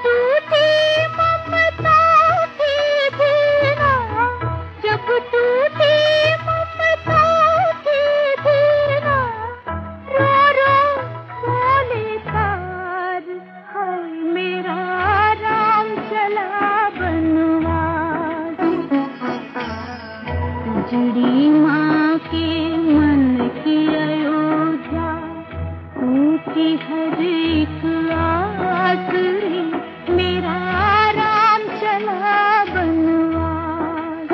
टूटी ममता की धीरा, जब टूटी ममता की धीरा, रो रो बोले तार, हाय मेरा राम चला बनवास। उजड़ी माँ के मन की अयोध्या, ऊँची हर एक आस रे, मेरा राम चला बनवास।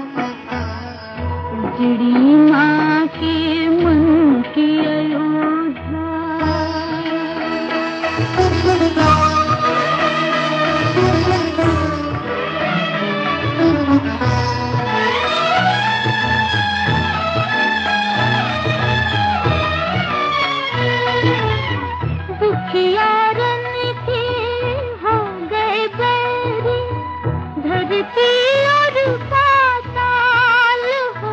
उजड़ी माँ के मन की अयोध्या। दुखियारन के हो गए बैरी, धरती और पाताल हो,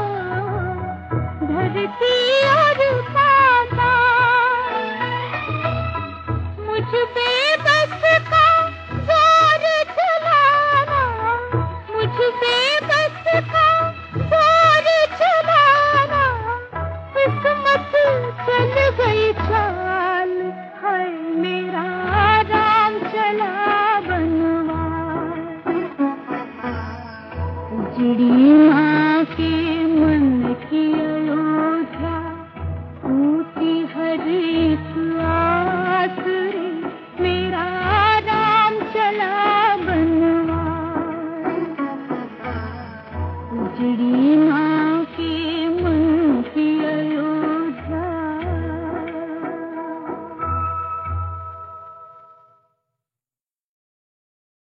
धरती और पाताल। मुझ बेबस का जोर चलाना, मुझ बेबस का जोर चलाना, किस्मत चल गई चाल, हाय मेरा राम चला बनवास। उजड़ी माँ के मन की अयोध्या, टूटी हर एक आस रे, मेरा राम चला बनवास। उजड़ी